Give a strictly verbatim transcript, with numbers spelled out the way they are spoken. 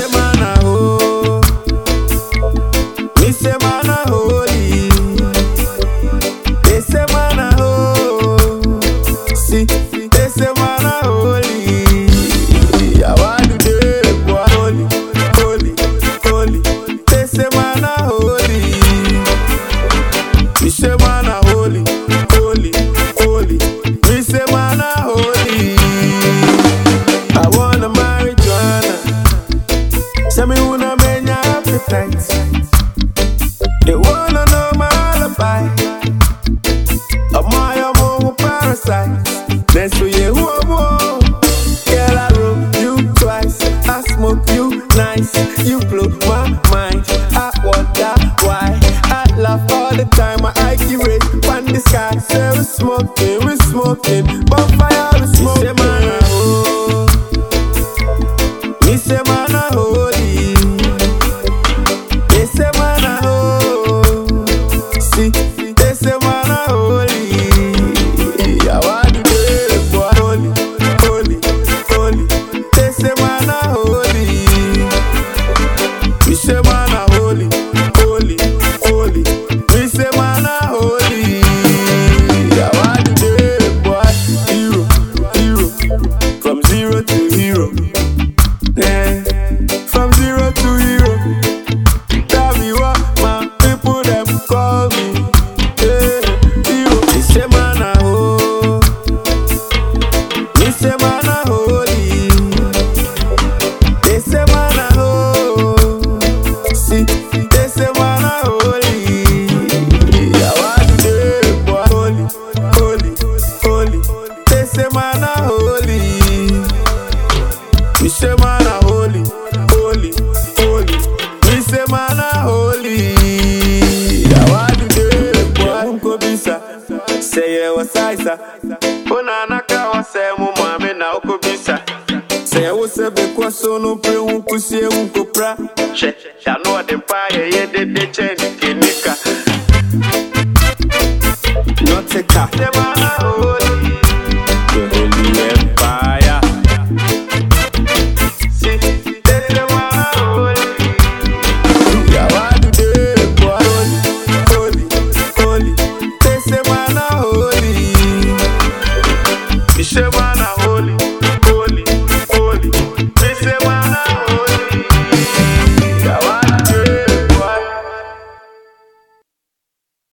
man a ho. Me say man a holy. They say man a ho. See, they say man a holy. I want to do boy holy, holy, holy. They say man a holy. Me say man a holy, holy, holy. Me say man a holy. I wanna marry Joanna. Say me wanna make your appetite. They wanna know my alibi. I'm my own parasite. Then so you whoa, girl I roll you twice. I smoke you nice. You blow my mind. I wonder why. I laugh all the time. My I Q raise on the sky. Say we smoking, we smoking. Bonfire we smoking. Me say man a ho. Me say man a holy. They say man a ho. See, they say man a holy. I want to do boy holy, holy, holy. They say man a holy. Me say man a holy, holy, holy. Me say man a holy. I want to do boy hero, hero. From zero to hero. Yeah. From zero to hero. Tell me what my people them call me. Yeah. Hero. Me say man a ho. Me say man a holy. They say man a ho. See, they say man a holy. I want to do boy holy, holy, holy. They say man a holy. Me say man a holy, holy, holy. Me say man a holy. I want to do boy unko bisa. Say ye was isa. Una naka wa say mu mame na uko bisa. Say wo se be kwa so no pre unko sie unko pra. Che, ya no de pa ye ye de de che kenika. Not take that. Say man a holy. The holy empire. Say man a